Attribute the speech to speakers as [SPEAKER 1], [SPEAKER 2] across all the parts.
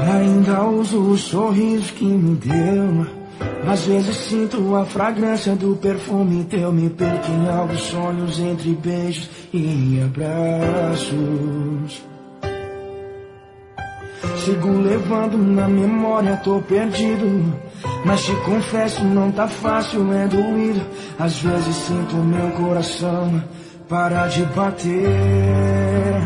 [SPEAKER 1] Ainda uso os sorrisos que me deu. Às vezes sinto a fragrância do perfume teu. Me perco em alguns sonhos entre beijos e abraços. Sigo levando na memória, tô perdido. Mas te confesso, não tá fácil, é doído. Às vezes sinto meu coração parar de bater.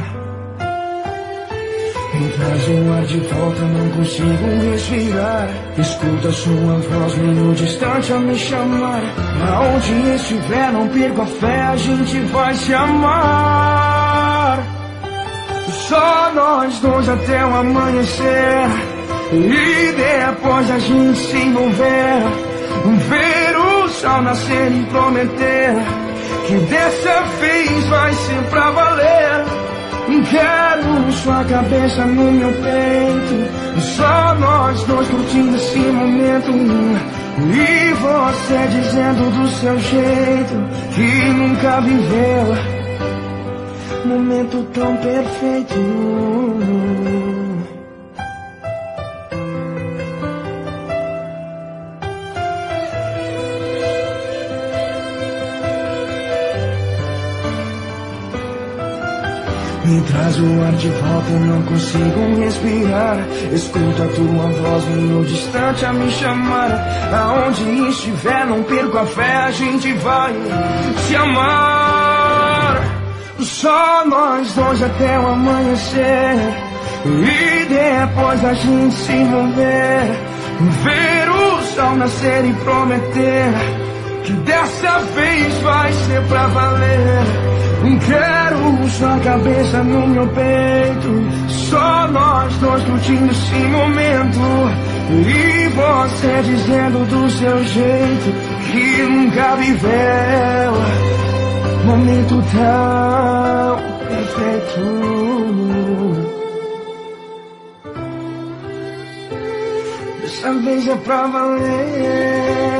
[SPEAKER 1] Me traz o ar de volta, não consigo respirar. Escuta sua voz meio distante a me chamar. Aonde estiver, não perco a fé, a gente vai se amar. Só nós dois até o amanhecer. E depois a gente se envolver. Ver o sol nascer e prometer que dessa vez vai ser pra valer. Quero sua cabeça no meu peito. Só nós dois curtindo esse momento. E você dizendo do seu jeito que nunca viveu momento tão perfeito. Me traz o ar de volta, eu não consigo respirar. Escuto a tua voz meio distante a me chamar. Aonde estiver, não perco a fé, a gente vai se amar. Só nós dois até o amanhecer. E depois a gente se envolver. Ver o sol nascer e prometer que dessa vez vai ser pra valer. Quero sua cabeça no meu peito. Só nós dois curtindo esse momento. E você dizendo do seu jeito que nunca viveu momento tão perfeito. Dessa vez é pra valer.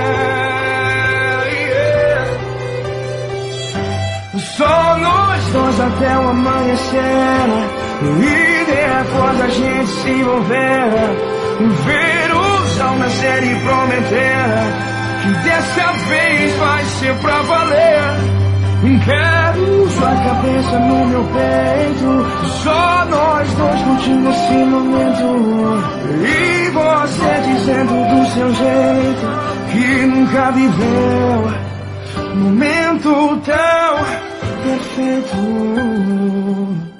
[SPEAKER 1] Só nós dois até o amanhecer. E depois a gente se envolver. Ver o sol nascer e prometer que dessa vez vai ser pra valer. Quero sua cabeça no meu peito. Só nós dois curtindo esse momento. E você dizendo do seu jeito que nunca viveu momento tão perfeito.